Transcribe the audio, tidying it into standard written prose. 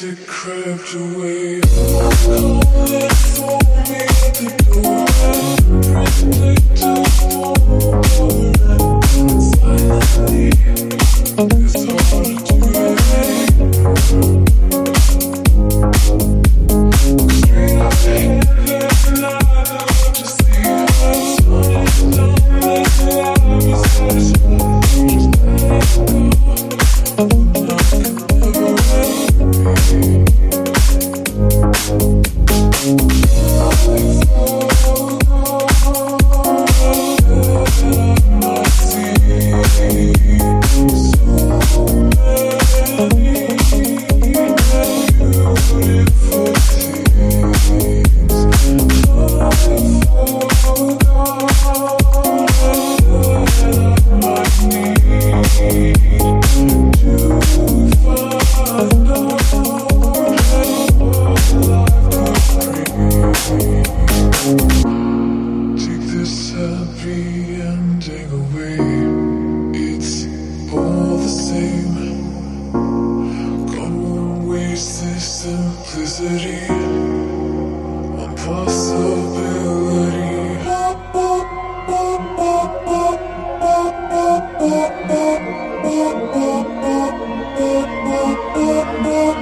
it crept away. Calling for me at the door. Reflected and finally, it's hard to relate. Straight ahead and I love to see how sun is down like love is satisfied. Just let it go. Nothing ever will be. Simplicity, impossibility.